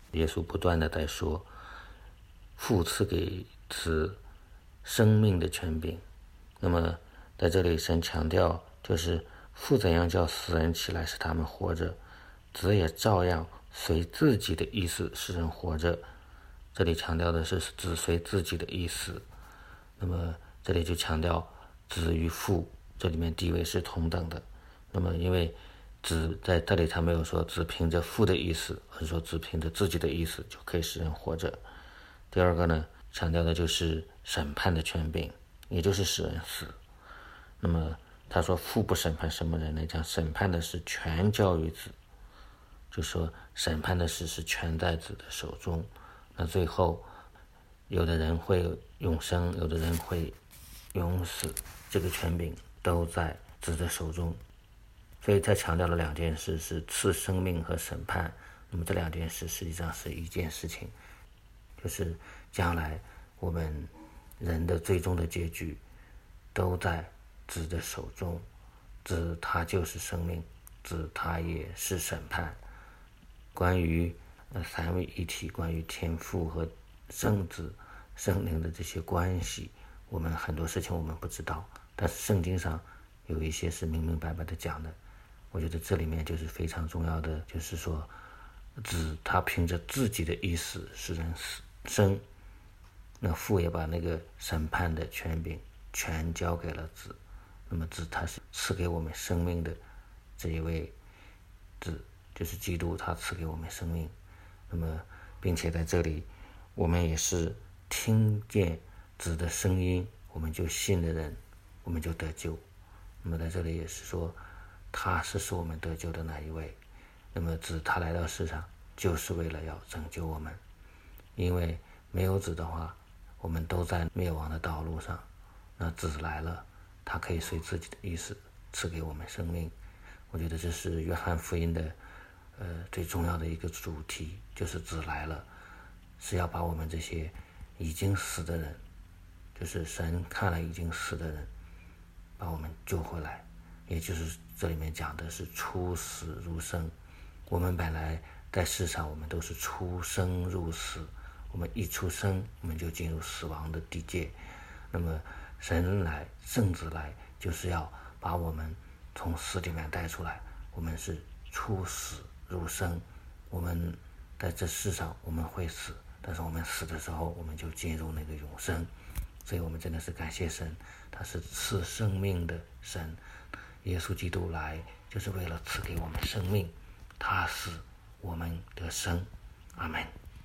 耶稣不断的在说，父赐给子生命的权柄。那么在这里神强调，就是父怎样叫死人起来使他们活着，子也照样随自己的意思使人活着。这里强调的是子随自己的意思。那么这里就强调子与父这里面地位是同等的。那么因为子在这里他没有说只凭着父的意思，而是说只凭着自己的意思就可以使人活着。第二个呢，强调的就是审判的权柄，也就是使人死。那么他说父不审判什么人呢？讲审判的是全交于子，就说审判的事是全在子的手中。那最后有的人会永生，有的人会永死，这个权柄都在子的手中。所以他强调了两件事，是赐生命和审判。那么这两件事实际上是一件事情，就是将来我们人的最终的结局都在子的手中。子他就是生命，子他也是审判。关于三位一体，关于天父和圣子圣灵的这些关系，我们很多事情我们不知道，但是圣经上有一些是明明白白的讲的。我觉得这里面就是非常重要的，就是说子他凭着自己的意思使人生，那父也把那个审判的权柄全交给了子。那么子他是赐给我们生命的这一位子，就是基督，他赐给我们生命。那么并且在这里我们也是听见子的声音，我们就信的人，我们就得救。那么在这里也是说他是使我们得救的那一位。那么子他来到世上就是为了要拯救我们，因为没有子的话，我们都在灭亡的道路上。那子来了，他可以随自己的意思赐给我们生命。我觉得这是约翰福音的最重要的一个主题，就是子来了，是要把我们这些已经死的人，就是神看了已经死的人，把我们救回来。也就是这里面讲的是出死入生。我们本来在世上我们都是出生入死，我们一出生我们就进入死亡的地界。那么神来，圣子来，就是要把我们从死里面带出来。我们是出死入生，我们在这世上我们会死，但是我们死的时候我们就进入那个永生。所以我们真的是感谢神，他是赐生命的神。耶稣基督来就是为了赐给我们生命，他死我们得生。阿们。